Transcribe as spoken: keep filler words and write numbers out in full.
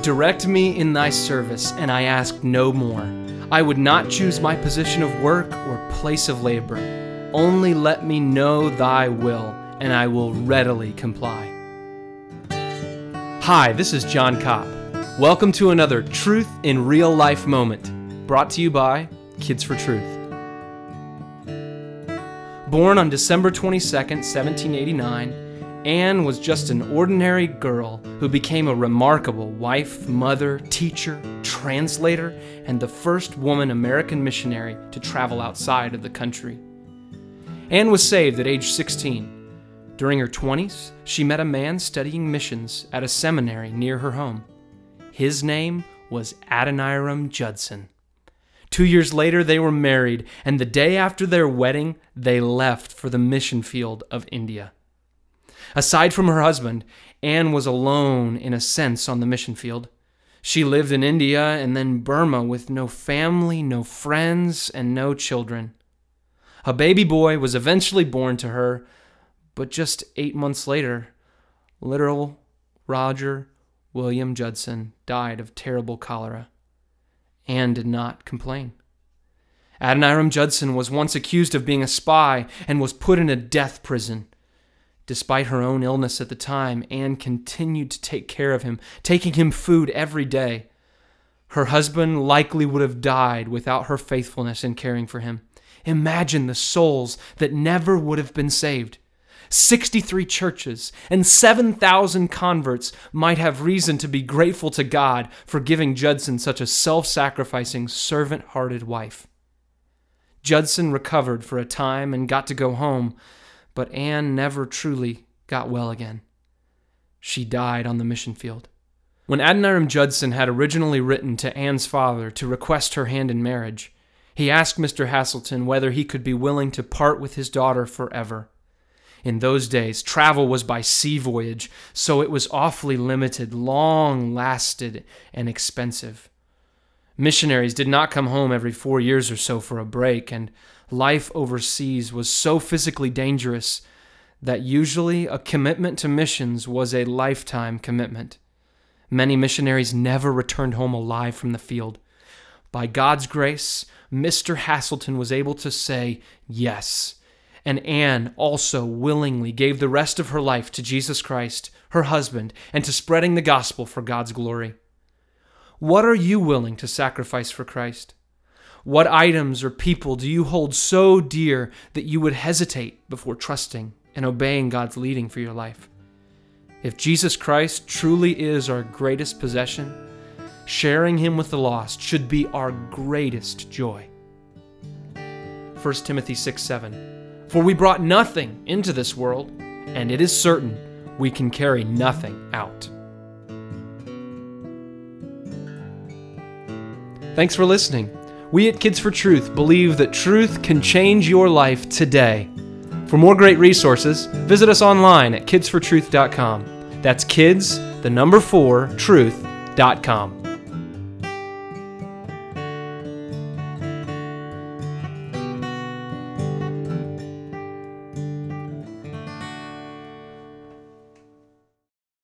direct me in thy service, and I ask no more. I would not choose my position of work or place of labor. Only let me know thy will, and I will readily comply. Hi, this is John Kopp. Welcome to another Truth in Real Life moment, brought to you by Kids for Truth. Born on December twenty-second, seventeen eighty-nine, Anne was just an ordinary girl who became a remarkable wife, mother, teacher, translator, and the first woman American missionary to travel outside of the country. Anne was saved at age sixteen. During her twenties, she met a man studying missions at a seminary near her home. His name was Adoniram Judson. Two years later, they were married, and the day after their wedding, they left for the mission field of India. Aside from her husband, Anne was alone in a sense on the mission field. She lived in India and then Burma with no family, no friends, and no children. A baby boy was eventually born to her, but just eight months later, little Roger William Judson died of terrible cholera. Anne did not complain. Adoniram Judson was once accused of being a spy and was put in a death prison. Despite her own illness at the time, Anne continued to take care of him, taking him food every day. Her husband likely would have died without her faithfulness in caring for him. Imagine the souls that never would have been saved. sixty-three churches and seven thousand converts might have reason to be grateful to God for giving Judson such a self-sacrificing, servant-hearted wife. Judson recovered for a time and got to go home, but Anne never truly got well again. She died on the mission field. When Adoniram Judson had originally written to Anne's father to request her hand in marriage, he asked Mister Haselton whether he could be willing to part with his daughter forever. In those days, travel was by sea voyage, so it was awfully limited, long-lasted, and expensive. Missionaries did not come home every four years or so for a break, and life overseas was so physically dangerous that usually a commitment to missions was a lifetime commitment. Many missionaries never returned home alive from the field. By God's grace, Mister Haselton was able to say yes, and Anne also willingly gave the rest of her life to Jesus Christ, her husband, and to spreading the gospel for God's glory. What are you willing to sacrifice for Christ? What items or people do you hold so dear that you would hesitate before trusting and obeying God's leading for your life? If Jesus Christ truly is our greatest possession, sharing Him with the lost should be our greatest joy. First Timothy six seven. For we brought nothing into this world, and it is certain we can carry nothing out. Thanks for listening. We at Kids for Truth believe that truth can change your life today. For more great resources, visit us online at kids for truth dot com. That's kids, the number four, truth dot com.